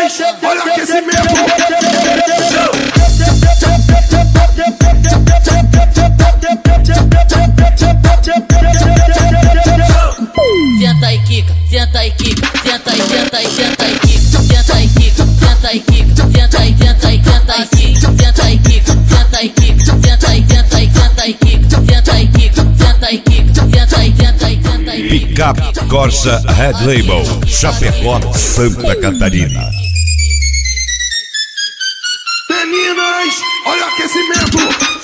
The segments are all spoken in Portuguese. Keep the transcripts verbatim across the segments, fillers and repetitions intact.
olha o aquecimento. Senta e quica, senta e quica, senta e senta e senta e quica, senta e quica, senta e quica, senta e senta e senta e quica, senta e quica, senta e quica, senta e senta e senta e quica, senta e quica, senta e quica, senta e senta e senta e quica. Pickup Corsa Red Label, Chapecó, Santa Catarina. Meninas, olha o aquecimento.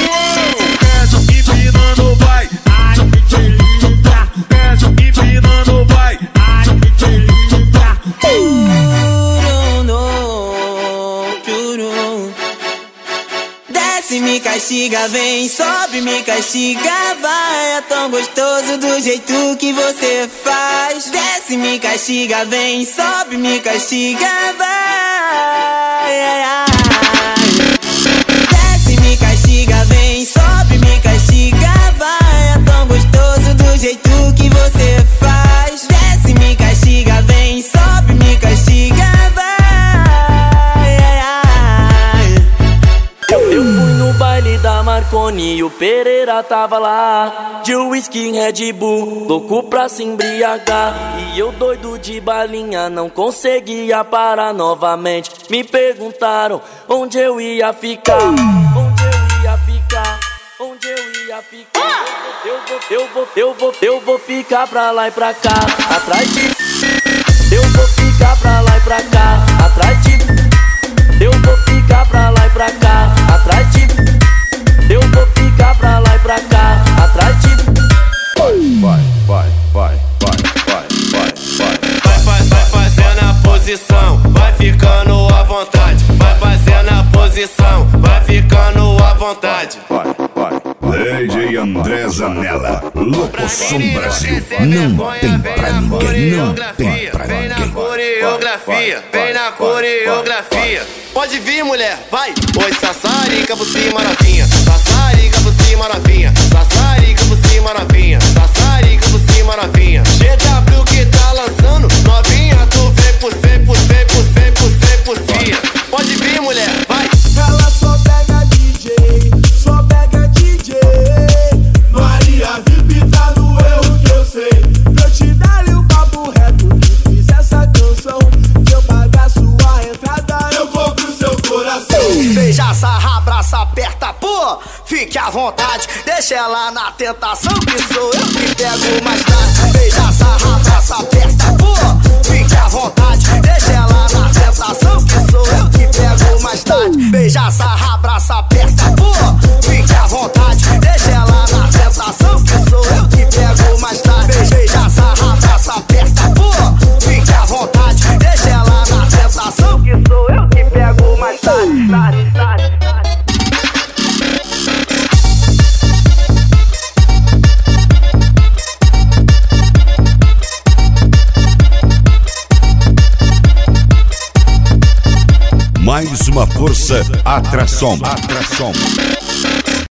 Desce, me castiga, vem, sobe, me castiga, vai. É tão gostoso do jeito que você faz. Desce, me castiga, vem, sobe, me castiga, vai. Desce, me castiga, vem, sobe, me castiga, vai. É tão gostoso do jeito que você faz. Desce, me castiga, vem, sobe, me castiga, vai. Eu fui no baile da Marconi e o Pereira tava lá, de whisky Red Bull, louco pra se embriagar. E eu doido de balinha, não conseguia parar novamente. Me perguntaram onde eu ia ficar, onde eu ia ficar, onde eu ia ficar. Eu vou, eu vou, eu vou, eu vou ficar pra lá e pra cá, atrás de. Eu vou ficar pra lá e pra cá, atrás de. Eu vou ficar pra lá e pra cá, atrás de. Eu vou ficar pra lá e pra cá, atrás de. Vai, vai, vai, vai, vai, vai, vai, vai. Vai, faz, vai fazendo a posição, vai ficando à vontade. Vai fazendo a posição, vai ficando à vontade. Vai, vai. D J André Zanella, Locoção Brasil. Não tem pra ninguém, não tem pra Vem na ninguém. coreografia, vem na coreografia. Pode vir, mulher, vai. Oi, sassarica por cima novinha, sassarica por cima novinha, sassarica por cima novinha, sassarica por cima novinha. G W que tá lançando, novinha, tu vem por cem, por cem, por cem, por cem, por cem. Pode vir, mulher, vai. Ela só pega D J, só pega D J. Maria V I P tá no erro que eu sei. Pra eu te dar-lhe o papo reto que fiz essa canção. Se eu pagar sua entrada, eu compro seu coração. Beija, sarra, abraça, aperta, pô, fique à vontade. Deixa ela na tentação, que sou eu que pego mais tarde. Beija, sarra, abraça, aperta, pô, fique à vontade. Deixa ela na tentação, que sou eu que pego mais tarde. Beija, sarra, abraça, aperta, pô, fique à vontade. Deixa ela na tentação, que sou eu que pego mais tarde. Beija, sarra, abraça, aperta, pô, fique à vontade. Deixa ela na tentação, que sou eu que pego mais tarde, tarde, tarde, tarde. Mais uma força, atração, atração.